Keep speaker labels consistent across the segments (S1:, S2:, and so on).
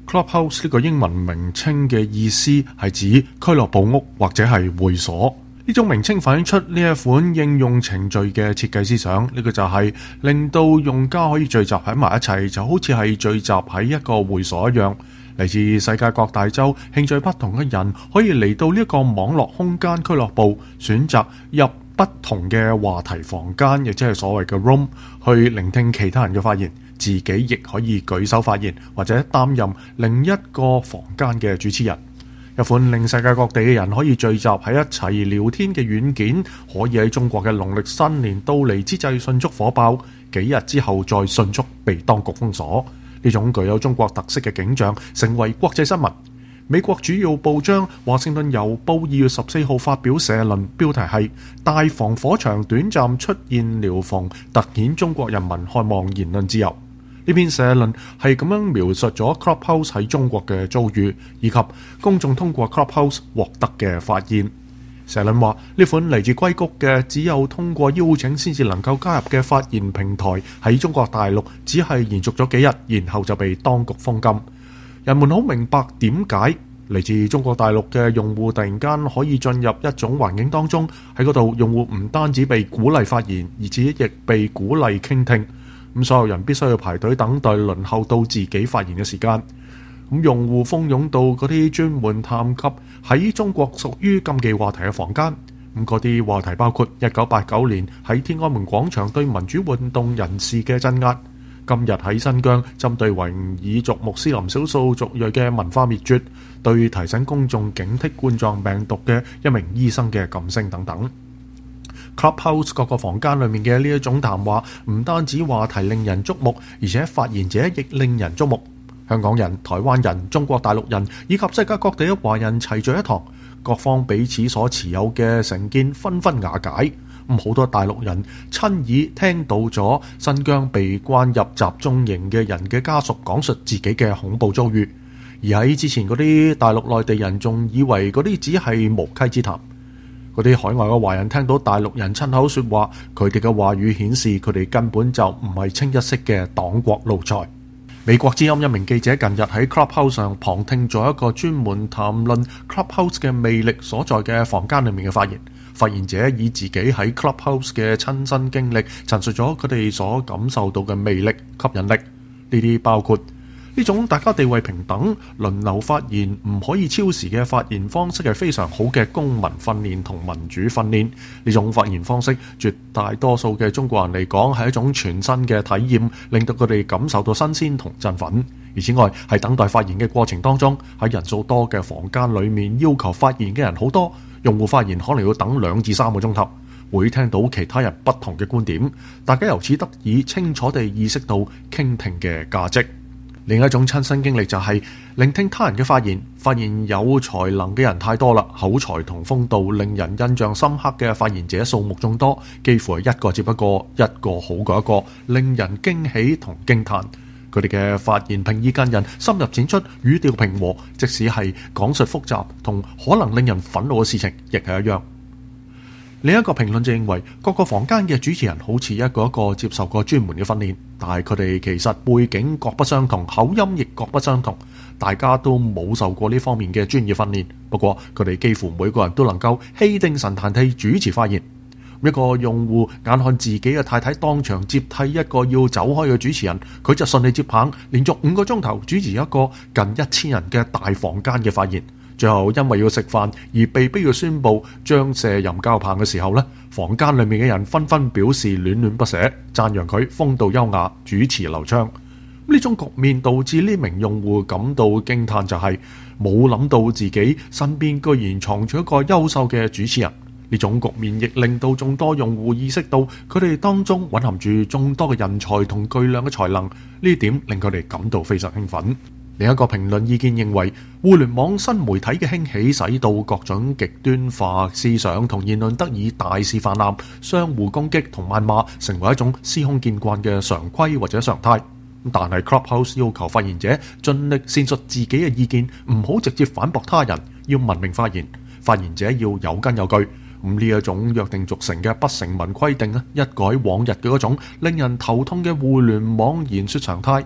S1: Clubhouse 呢個英文名稱嘅意思係指俱樂部屋或者係會所。呢種名稱反映出呢一款應用程序嘅設計思想，呢個就係令到用家可以聚集喺埋一齊，就好似係聚集喺一個會所一樣。嚟自世界各大洲、興趣不同嘅人可以嚟到呢一個網絡空間俱樂部，選擇入不同嘅話題房間，亦即係所謂嘅 room， 去聆聽其他人嘅發言。自己亦可以舉手發言，或者擔任另一個房間嘅主持人。一款令世界各地嘅人可以聚集喺一齊聊天嘅軟件，可以喺中國嘅農曆新年到嚟之際迅速火爆，幾日之後再迅速被當局封鎖。呢種具有中國特色嘅景象成為國際新聞。美國主要報章華盛頓郵報2月14號發表社論，標題係大防火牆短暫出現療縫，突顯中國人民渴望言論自由。呢篇社論係咁樣描述咗 Clubhouse 喺中國嘅遭遇，以及公眾通過 Clubhouse 獲得嘅發現。社論話，呢款嚟自硅谷嘅只有通過邀請先至能夠加入嘅發言平台，喺中國大陸只係延續咗幾日，然後就被當局封禁。人們好明白點解嚟自中國大陸嘅用戶突然間可以進入一種環境當中，喺嗰度用戶唔單止被鼓勵發言，而且亦被鼓勵傾聽。咁所有人必須要排隊等待輪候到自己發言嘅時間。咁用戶蜂擁到嗰啲專門探及喺中國屬於禁忌話題嘅房間。咁嗰啲話題包括1989年喺天安門廣場對民主運動人士嘅鎮壓，今日喺新疆針對維吾爾族穆斯林少數族裔嘅文化滅絕，對提醒公眾警惕冠狀病毒嘅一名醫生嘅噤聲等等。Clubhouse 各個房間裏面嘅呢一種談話，唔單止話題令人矚目，而且發言者亦令人矚目。香港人、台灣人、中國大陸人以及世界各地嘅華人齊聚一堂，各方彼此所持有嘅成見紛紛瓦解。好多大陸人親耳聽到咗新疆被關入集中營嘅人嘅家屬講述自己嘅恐怖遭遇，而喺之前嗰啲大陸內地人仲以為嗰啲只係無稽之談。嗰啲海外嘅華人聽到大陸人親口說話，佢哋嘅話語顯示佢哋根本就唔係清一色嘅黨國奴才。美國之音一名記者近日喺 Clubhouse 上旁聽咗一個專門談論 Clubhouse 嘅魅力所在嘅房間裏面嘅發言。發言者以自己喺 Clubhouse 嘅親身經歷陳述咗佢哋所感受到嘅魅力、吸引力。呢啲包括呢種大家地位平等、輪流發言、唔可以超時嘅發言方式係非常好嘅公民訓練同民主訓練。呢種發言方式絕大多數嘅中國人嚟講係一種全新嘅體驗，令到佢哋感受到新鮮同振奮。而此外，喺等待發言嘅過程當中，喺人數多嘅房間裏面要求發言嘅人好多，用戶發言可能要等2至3個鐘頭，會聽到其他人不同嘅觀點，大家由此得以清楚地意識到傾聽嘅價值。另一種親身經歷就係聆聽他人嘅發言，發現有才能嘅人太多啦，口才同風度令人印象深刻嘅發言者數目眾多，幾乎係一個接一個，一個好過一個，令人驚喜同驚嘆。佢哋嘅發言平易近人，深入淺出，語調平和，即使係講述複雜同可能令人憤怒嘅事情，亦係一樣。另一個評論就認為，各個房間嘅主持人好似一個一個接受過專門嘅訓練，但係佢哋其實背景各不相同，口音亦各不相同，大家都冇受過呢方面嘅專業訓練。不過佢哋幾乎每個人都能夠氣定神閒地主持發言。一個用戶眼看自己嘅太太當場接替一個要走開嘅主持人，佢就順利接棒，連續5個鐘頭主持一個近1000人嘅大房間嘅發言。最後因為要食飯而被逼要宣佈將卸任交棒嘅時候呢，房間裏面嘅人紛紛表示戀戀不捨，讚揚佢風度優雅、主持流暢。呢種局面導致呢名用戶感到驚嘆，就係冇諗到自己身邊居然藏住一個優秀嘅主持人。呢種局面亦令到眾多用戶意識到佢哋當中蘊含住眾多嘅人才同巨量嘅才能，呢點令佢哋感到非常興奮。另一個評論意見認為，互聯網新媒體嘅興起使到各種極端化思想同言論得以大肆泛濫，相互攻擊同謾罵成為一種司空見慣嘅常規或者常態。但係 Clubhouse 要求發言者盡力闡述自己嘅意見，唔好直接反駁他人，要文明發言，發言者要有根有據。呢一種約定俗成嘅不成文規定，一改往日嘅嗰種令人頭痛嘅互聯網言說常態。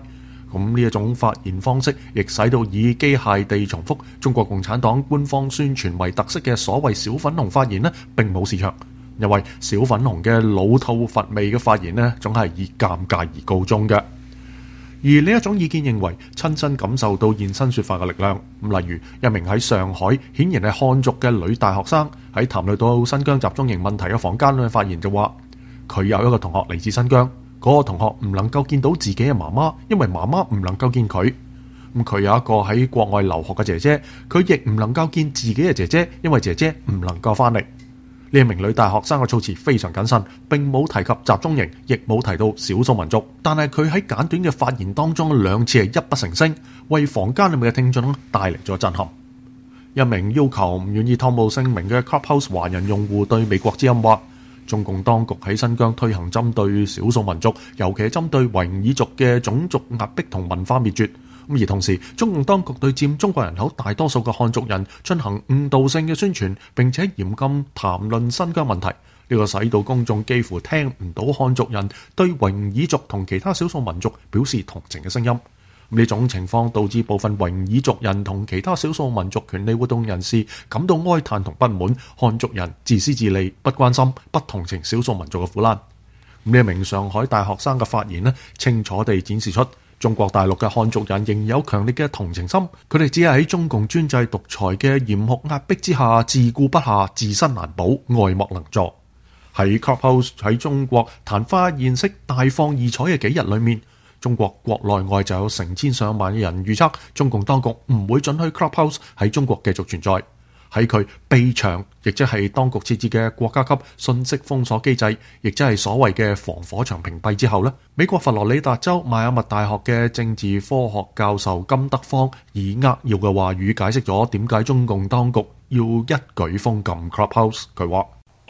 S1: 咁呢一種發言方式，亦使到以機械地重複中國共產黨官方宣傳為特色嘅所謂小粉紅發言呢，並冇市場。因為小粉紅嘅老套乏味嘅發言呢，總係以尷尬而告終嘅。而呢一種意見認為，親身感受到現身說法嘅力量。例如一名喺上海顯然係漢族嘅女大學生喺談論到新疆集中營問題嘅房間裏發言就話，佢有一個同學嚟自新疆，嗰個同學唔能夠見到自己嘅媽媽，因為媽媽唔能夠見佢。佢有一個喺國外留學嘅姐姐，佢亦唔能夠見自己嘅姐姐，因為姐姐唔能夠翻嚟。呢一名女大學生嘅措辭非常謹慎，並冇提及集中營，亦冇提到少數民族。但係佢喺簡短嘅發言當中兩次係泣不成聲，為房間裏面嘅聽眾帶嚟咗震撼。一名要求唔願意透露姓名嘅 Clubhouse 華人用戶對美國之音話，中共當局喺新疆推行針對少數民族，尤其係針對維吾爾族嘅種族壓迫同文化滅絕。而同時，中共當局對佔中國人口大多數嘅漢族人進行誤導性嘅宣傳，並且嚴禁談論新疆問題。呢個使到公眾幾乎聽唔到漢族人對維吾爾族同其他少數民族表示同情嘅聲音。呢種情況導致部分維吾爾族人同其他少數民族權利活動人士感到哀嘆同不滿，漢族人自私自利，不關心、不同情少數民族嘅苦難。呢一名上海大學生嘅發言清楚地展示出中國大陸嘅漢族人仍有強烈嘅同情心，佢哋只係喺中共專制獨裁嘅嚴酷壓迫之下自顧不暇、自身難保、愛莫能助。喺 Clubhouse 喺中國曇花現色、大放異彩嘅幾日裏面，中國國內外就有成千上萬嘅人預測中共當局唔會准許 Clubhouse 喺中國繼續存在。喺佢被牆，亦即係當局設置嘅國家級信息封鎖機制，亦即係所謂嘅防火牆屏蔽之後呢，美國佛羅里達州邁阿密大學嘅政治科學教授金德芳以扼要嘅話語解釋咗點解中共當局要一舉封禁 Clubhouse。佢話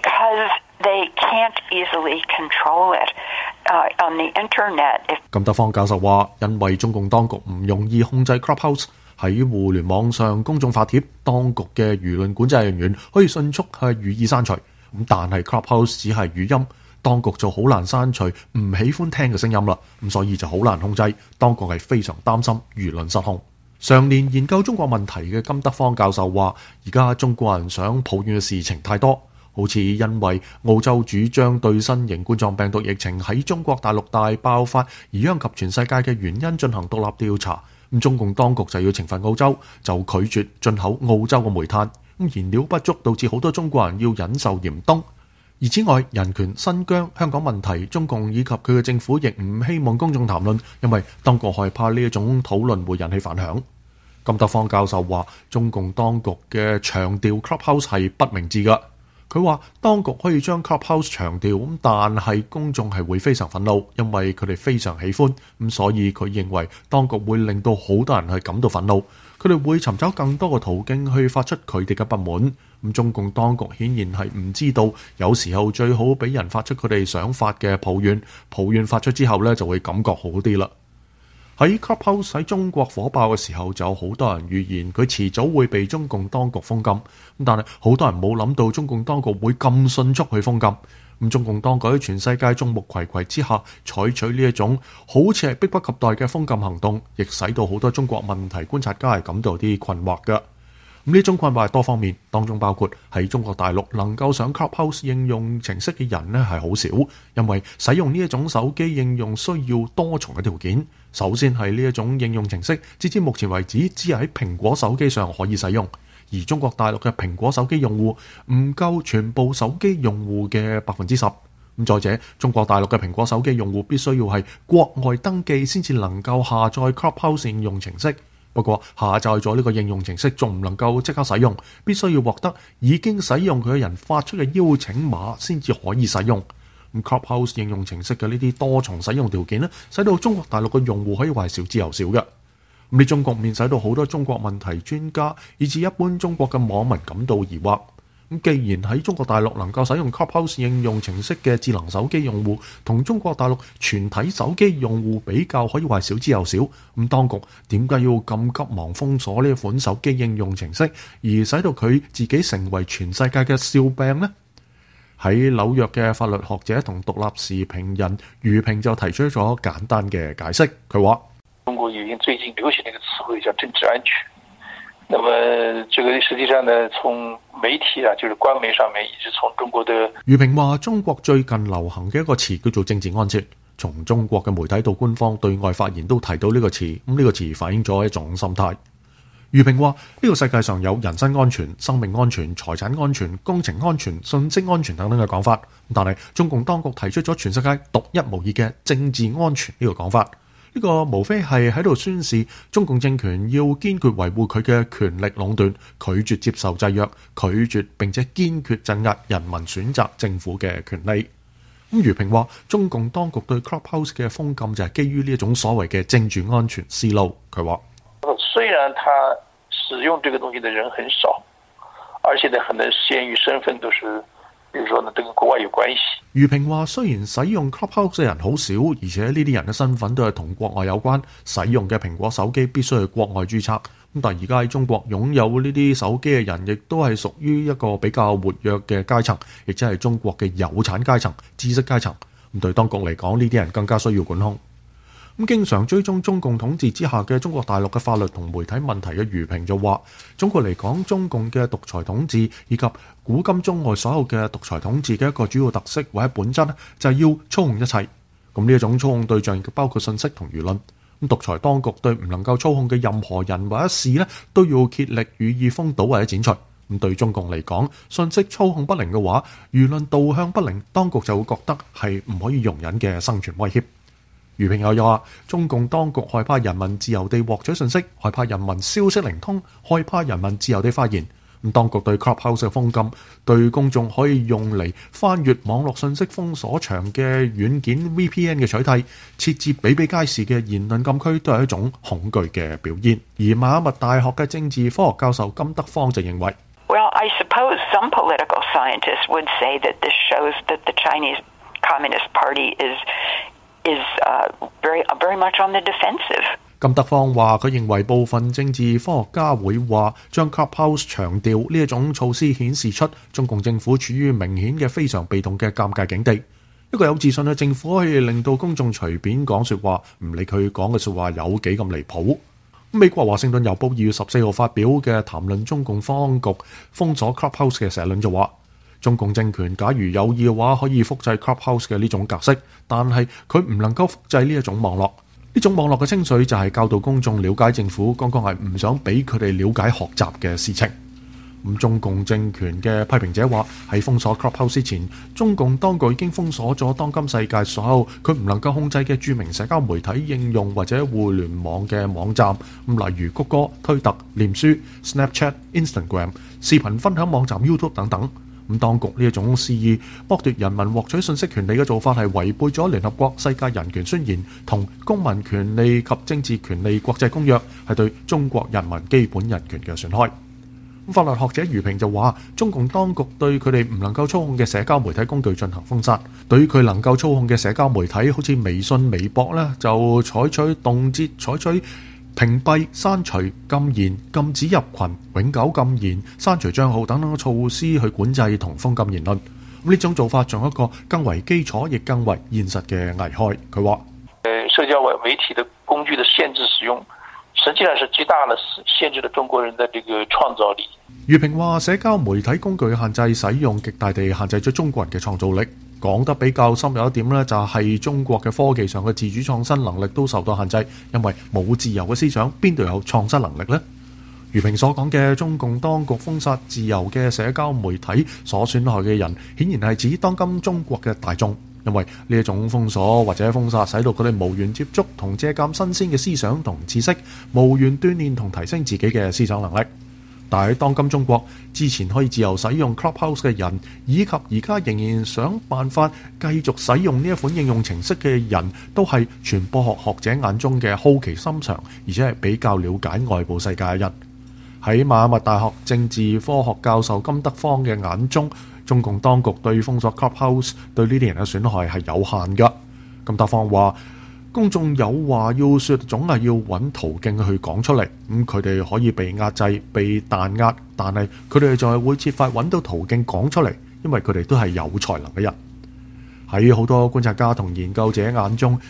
S2: ：They can't easily control it on the internet.
S1: 金德芳教授話，因為中共當局唔容易控制 Clubhouse。喺互聯網上公眾發帖，當局嘅輿論管制人員可以迅速予以刪除。但係 Clubhouse 只係語音，當局就好難刪除唔喜歡聽嘅聲音啦。所以就好難控制。當局係非常擔心輿論失控。常年研究中國問題嘅金德芳教授話，而家中國人想抱怨嘅事情太多，好似因為澳洲主張對新型冠狀病毒疫情喺中國大陸大爆發而殃及全世界嘅原因進行獨立調查。中共當局就要懲罰澳洲，就拒絕進口澳洲嘅煤炭。燃料不足導致好多中國人要忍受嚴冬。而此外，人權、新疆、香港問題，中共以及佢嘅政府亦唔希望公眾談論，因為當局害怕呢一種討論會引起反響。金德芳教授話，中共當局嘅強調 Clubhouse 係不明智㗎。佢話當局可以將 Clubhouse 強調，但係公眾係會非常憤怒，因為佢哋非常喜歡，所以佢認為當局會令到好多人去感到憤怒，佢哋會尋找更多嘅途徑去發出佢哋嘅不滿。中共當局顯然係唔知道，有時候最好俾人發出佢哋想發嘅抱怨，抱怨發出之後呢，就會感覺好啲啦。喺 Clubhouse 喺中國火爆嘅時候，就有好多人預言佢遲早會被中共當局封禁。但係好多人冇諗到中共當局會咁迅速去封禁。中共當局喺全世界眾目睽睽之下採取呢一種好似係迫不及待嘅封禁行動，亦使到好多中國問題觀察家係感到啲困惑㗎。呢種困惑係多方面，當中包括喺中國大陸能夠上 Clubhouse 應用程式嘅人呢係好少，因為使用呢一種手機應用需要多重嘅條件。首先係呢一種應用程式，截至目前為止只係喺蘋果手機上可以使用，而中國大陸嘅蘋果手機用戶唔夠全部手機用戶嘅 10%。再者，中國大陸嘅蘋果手機用戶必須要係國外登記先至能夠下載 Clubhouse 應用程式。不過下載咗呢個應用程式仲唔能夠即刻使用，必須要獲得已經使用佢嘅人發出嘅邀請碼先至可以使用。Clubhouse 應用程式嘅呢啲多重使用條件使到中國大陸嘅用戶可以話少之又少嘅。呢中局面使到好多中國問題專家以至一般中國嘅網民感到疑惑。既然喺中國大陸能夠使用 Clubhouse 應用程式嘅智能手機用戶同中國大陸全體手機用戶比較可以話少之又少，當局點解要咁急忙封鎖呢一款手機應用程式，而使到佢自己成為全世界嘅笑柄呢？喺紐約嘅法律學者同獨立時評人余平就提出咗簡單嘅解釋，佢話：
S3: 中國已經最近流行的一個詞彙叫政治安全。那麼這個實際上呢，從媒體啊，就是官媒上面，以及從中國的
S1: 余平話，中國最近流行嘅一個詞叫做政治安全，從中國嘅媒體到官方對外發言都提到呢個詞，咁呢個詞反映咗一種心態。余平話，呢個世界上有人身安全、生命安全、財產安全、工程安全、信息安全等等嘅講法，但係中共當局提出咗全世界獨一無二嘅政治安全呢個講法。呢個無非係喺度宣示中共政權要堅決維護佢嘅權力壟斷，拒絕接受制約，拒絕並且堅決鎮壓人民選擇政府嘅權利。咁余平話，中共當局對 Clubhouse 嘅封禁就係基於呢一種所謂嘅政治安全思路。佢話：
S3: 雖然他使用這個東西的人很少，而且呢，很多鮮於身份都是，比如說呢，都跟國外有關係。
S1: 余平話，雖然使用 Clubhouse 嘅人好少，而且呢啲人嘅身份都係同國外有關，使用嘅蘋果手機必須係國外註冊。咁但係而家喺中國擁有呢啲手機嘅人，亦都係屬於一個比較活躍嘅階層，亦即係中國嘅有產階層、知識階層。咁對當局嚟講，呢啲人更加需要管控。咁經常追蹤中共統治之下嘅中國大陸嘅法律同媒體問題嘅余平就話，總括嚟講，中共嘅獨裁統治以及古今中外所有嘅獨裁統治嘅一個主要特色或者本質就係要操控一切。咁呢一種操控對象亦包括信息同輿論。咁獨裁當局對唔能夠操控嘅任何人或者事呢，都要竭力予以封堵或者剪除。咁對中共嚟講，信息操控不靈嘅話，輿論導向不靈，當局就會覺得係唔可以容忍嘅生存威脅。余平又話，中共當局害怕人民自由地獲取信息，害怕人民消息靈通，害怕人民自由地發言。咁當局對 Clubhouse 嘅封禁，對公眾可以用嚟翻閱網絡信息封鎖牆嘅軟件 VPN 嘅取締，設置比比皆是嘅言論禁區，都係一種恐懼嘅表現。而馬密大學嘅政治科學教授金德芳就認為
S2: ，Well, I suppose some political scientists would say that this shows that the Chinese Communist Party is very much on the defensive.
S1: 金德芳話，佢認為部分政治科學家會話，將 Clubhouse 強調呢一種措施顯示出中共政府處於明顯嘅非常被動嘅尷尬境地。一個有自信嘅政府可以令到公眾隨便講說話，唔理佢講嘅說話有幾咁離譜。美國華盛頓郵報2月14號發表嘅談論中共當局封鎖 Clubhouse 嘅社論就話，中共政權假如有意嘅話，可以複製 Clubhouse 嘅呢種格式，但係佢唔能夠複製呢一種網絡。呢種網絡嘅精髓就係教導公眾了解政府，剛剛係唔想俾佢哋了解學習嘅事情。咁中共政權嘅批評者話，喺封鎖 Clubhouse 之前，中共當局已經封鎖咗當今世界所有佢唔能夠控制嘅著名社交媒體應用或者互聯網嘅網站，咁例如谷歌、推特、臉書、Snapchat、Instagram、視頻分享網站 YouTube 等等。咁當局呢一種肆意剝奪人民獲取信息權利嘅做法，係違背咗聯合國世界人權宣言同公民權利及政治權利國際公約，係對中國人民基本人權嘅損害。法律學者余平就話，中共當局對佢哋唔能夠操控嘅社交媒體工具進行封殺，對於佢能夠操控嘅社交媒體，好似微信、微博呢，就採取動輒採取屏蔽、刪除、禁言、禁止入群、永久禁言、刪除帳號等等嘅措施去管制同封禁言論。呢種做法仲有一個更為基礎亦更為現實嘅危害。佢話：
S3: 社交媒體的工具的限制使用，實際上是極大的限制了中國人的這個創造力。
S1: 余平話，社交媒體工具限制使用，極大地限制咗中國人嘅創造力。講得比較深有一點呢，就係中國嘅科技上嘅自主創新能力都受到限制，因為冇自由嘅思想，邊度有創新能力呢？余平所講嘅中共當局封殺自由嘅社交媒體所損害嘅人，顯然係指當今中國嘅大眾，因為呢一種封鎖或者封殺，使到佢哋無緣接觸同借鑑新鮮嘅思想同知識，無緣鍛鍊同提升自己嘅思想能力。但喺當今中國，之前可以自由使用 Clubhouse 嘅人，以及而家仍然想辦法繼續使用呢一款應用程式嘅人，都係傳播學學者眼中嘅好奇心長，而且係比較了解外部世界嘅人。喺馬密大學政治科學教授金德芳嘅眼中，中共當局對封鎖 Clubhouse 對呢啲人嘅損害係有限㗎。金德芳話：公眾有話要說，總係要揾途徑去講出嚟。咁佢哋可以被壓制、被彈壓，但係佢哋就係會設法揾到途徑講出嚟，因為佢哋都係有才能嘅人。喺好多觀察家同研究者眼中，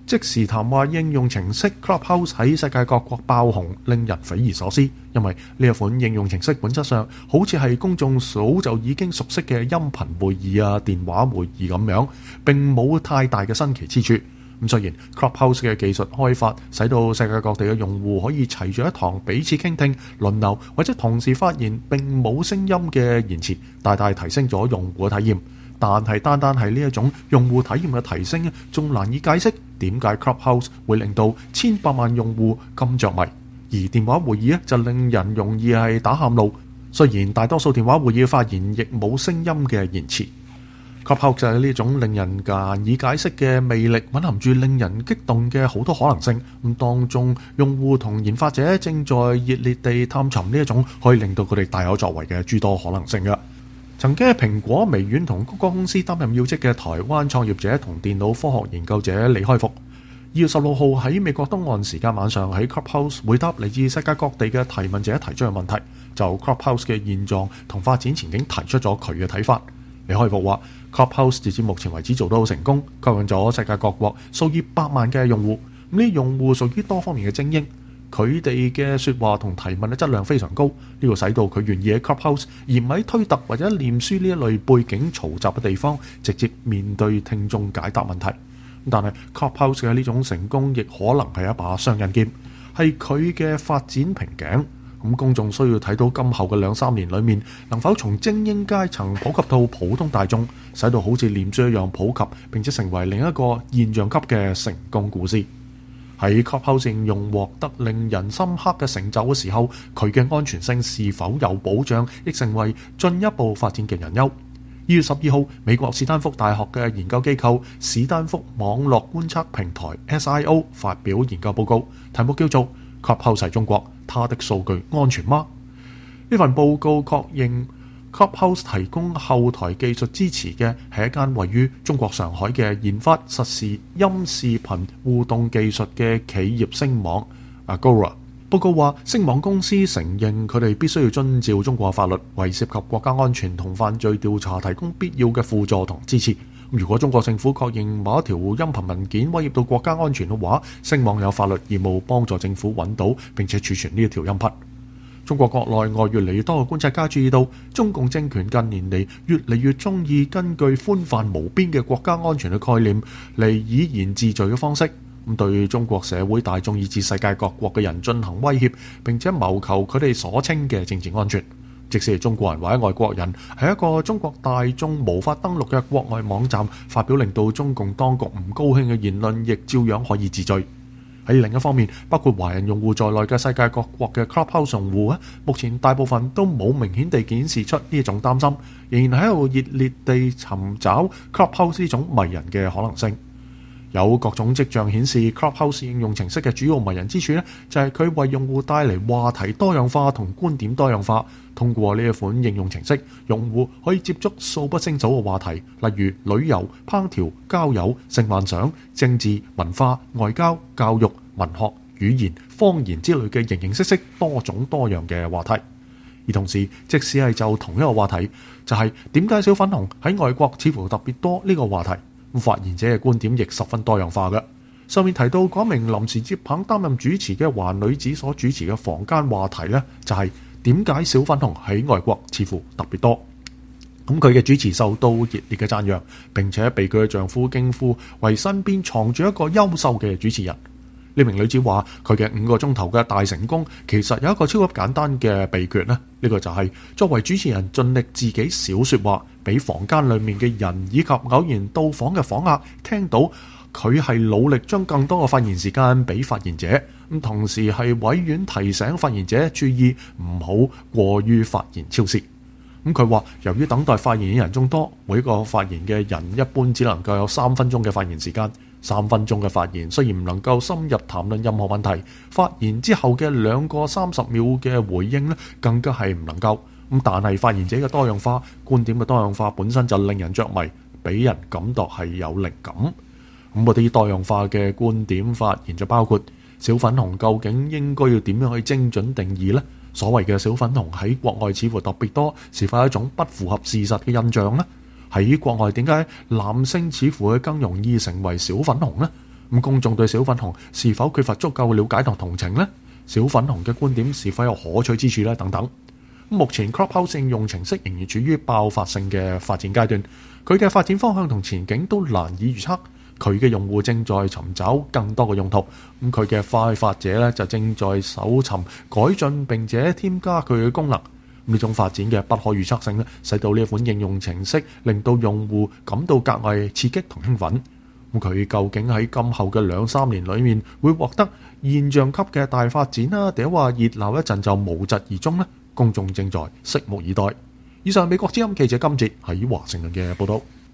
S1: 即時談話應用程式 Clubhouse 喺世界各國爆紅，令人匪夷所思。因為呢一款應用程式本質上好似係公眾早就已經熟悉嘅音頻會議啊、電話會議咁樣，並冇太大嘅新奇之處。咁雖然 Clubhouse 嘅技術開發使到世界各地嘅用戶可以齊住一堂彼此傾聽、輪流或者同時發言並冇聲音嘅言辭，大大提升咗用戶嘅體驗。但係單係呢一種用戶體驗嘅提升，仲難以解釋點解 Clubhouse 會令到千百萬用戶咁着迷，而電話會議就令人容易係打喊路。雖然大多數電話會議嘅發言亦冇聲音嘅言辭。Clubhouse 就係呢種令人難以解釋嘅魅力，蘊含住令人激動嘅好多可能性。咁當中，用戶同研發者正在熱烈地探尋呢一種可以令到佢哋大有作為嘅諸多可能性嘅。曾經喺蘋果、微軟同谷歌公司擔任要職嘅台灣創業者同電腦科學研究者李開復，2月16號喺美國東岸時間晚上喺 Clubhouse 回答嚟自世界各地嘅提問者提出嘅問題，就 Clubhouse 嘅現狀同發展前景提出咗佢嘅睇法。李開復話 Clubhouse 截至目前為止做得好成功，吸引咗世界各國數以百萬嘅用戶。呢啲用戶屬於多方面嘅精英，佢哋嘅說話同提問嘅質量非常高，呢個使到佢願意喺 Clubhouse 而唔喺推特或者臉書呢一類背景嘈雜嘅地方直接面對聽眾解答問題。但係 Clubhouse 嘅呢種成功亦可能係一把雙刃劍，係佢嘅發展瓶頸。咁公眾需要睇到今後嘅2-3年裏面，能否從精英階層普及到普通大眾，使到好似臉書一樣普及，並且成為另一個現象級嘅成功故事。喺 Clubhouse 應用獲得令人深刻嘅成就嘅時候，佢嘅安全性是否有保障，亦成為進一步發展嘅隱憂。2月12號，美國史丹福大學嘅研究機構史丹福網絡觀測平台 SIO 發表研究報告，題目叫做 Clubhouse 係中國，它的數據安全嗎？呢份報告確認 Clubhouse 提供後台技術支持嘅係一間位於中國上海嘅研發實時音視頻互動技術嘅企業聲網 Agora。報告話，聲網公司承認佢哋必須要遵照中國法律，為涉及國家安全同犯罪調查提供必要嘅輔助同支持。如果中國政府確認某一條音頻文件威脅到國家安全嘅話，聲網有法律義務幫助政府揾到並且儲存呢一條音頻。中國國內外越嚟越多嘅觀察家注意到，中共政權近年嚟越嚟越中意根據寬泛無邊嘅國家安全嘅概念嚟以言治罪嘅方式，咁對中國社會大眾以至世界各國嘅人進行威脅，並且謀求佢哋所稱嘅政治安全。即使係中國人或者外國人喺一個中國大眾無法登錄嘅國外網站發表令到中共當局唔高興嘅言論，亦照樣可以治罪。喺另一方面，包括華人用戶在內嘅世界各國嘅 Clubhouse 用戶目前大部分都冇明顯地顯示出呢一種擔心，仍然喺度熱烈地尋找 Clubhouse 呢種迷人嘅可能性。有各種跡象顯示 Clubhouse 應用程式嘅主要迷人之處就係佢為用戶帶嚟話題多樣化同觀點多樣化。通過呢一款應用程式，用戶可以接觸數不勝數嘅話題，例如旅遊、烹調、交友、性幻想、政治、文化、外交、教育、文學、語言、方言之類嘅形形色色、多種多樣嘅話題。而同時，即使係就同一個話題，就係點解小粉紅喺外國似乎特別多呢個話題，發言者嘅觀點亦十分多樣化嘅。上面提到嗰名臨時接棒擔任主持嘅華女子所主持嘅房間話題呢，就係點解小粉紅喺外國似乎特別多。咁佢嘅主持受到熱烈嘅讚揚，並且被佢嘅丈夫驚呼為身邊藏住一個優秀嘅主持人。呢名女子話佢嘅5個鐘頭嘅大成功其實有一個超級簡單嘅秘訣呢，呢個就係作為主持人盡力自己少說話，俾房間裏面嘅人以及偶然到訪嘅訪客聽到佢係努力將更多嘅發言時間俾發言者，咁同時係委婉提醒發言者注意唔好過於發言超時。咁佢話由於等待發言嘅人眾多，每個發言嘅人一般只能夠有3分鐘嘅發言時間。3分鐘嘅發言雖然唔能夠深入談論任何問題，發言之後嘅2個30秒嘅回應呢，更加係唔能夠。咁但係發言者嘅多樣化、觀點嘅多樣化本身就令人着迷，俾人感覺係有靈感。咁嗰啲多樣化嘅觀點發言就包括小粉紅究竟應該要點樣去精準定義呢？所謂嘅小粉紅喺國外似乎特別多，是否係一種不符合事實嘅印象呢？喺國外點解男性似乎會更容易成為小粉紅呢？ 咁公眾對小粉紅是否缺乏足夠嘅了解同同情呢？小粉紅嘅觀點是否有可取之處呢？等等。目前 Clubhouse 應用程式仍然處於爆發性嘅發展階段，佢嘅發展方向同前景都難以預測。佢嘅用戶正在尋找更多嘅用途，咁佢嘅開發者咧就正在搜尋改進並且添加佢嘅功能。呢種發展嘅不可預測性咧，使到呢一款應用程式令到用戶感到格外刺激同興奮。咁佢究竟喺今後嘅2-3年裏面會獲得現象級嘅大發展啊，定係話熱鬧一陣就無疾而終呢？公眾正在拭目以待。以上美國之音記者金哲喺華盛頓嘅報道。